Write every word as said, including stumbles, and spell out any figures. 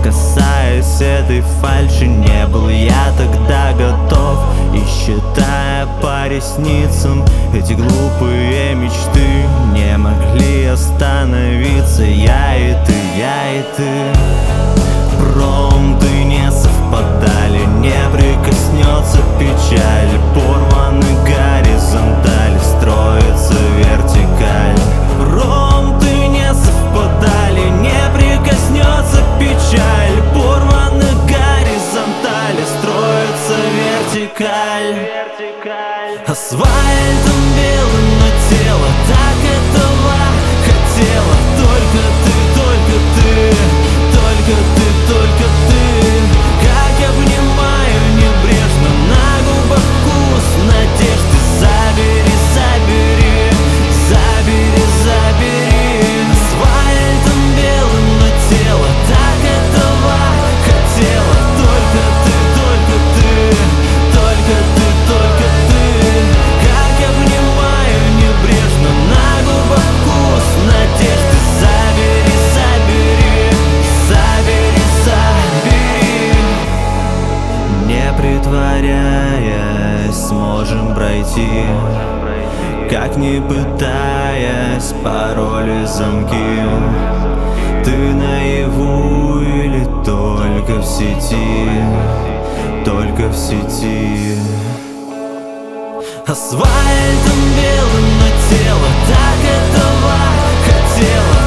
касаясь этой фальши. Не был я тогда готов, и считая по ресницам, эти глупые мечты не могли остановиться. Я и ты, я и ты, промты не совпадали, не прикоснется печаль. Порваны горизонталь, строится вертикаль. Промты не совпадали, не прикоснется печаль. Порваны горизонтали, строится вертикаль. Асфальтом белым, но тело так этого хотело. Только ты, только ты, только ты, только ты. Как обнимаю небрежно, на губах вкус надежды. Забери, забери, забери, забери. Асфальтом белым, но тело так этого хотело. Только ты, только ты, только ты, только ты. Как обнимаю небрежно, на губах вкус надежды. Забери, забери, забери, забери. Не притворяясь, сможем пройти, как не пытаясь, пароли, замки. Ты наяву или только в сети, только в сети. Асфальтом белым, но тело так этого хотело.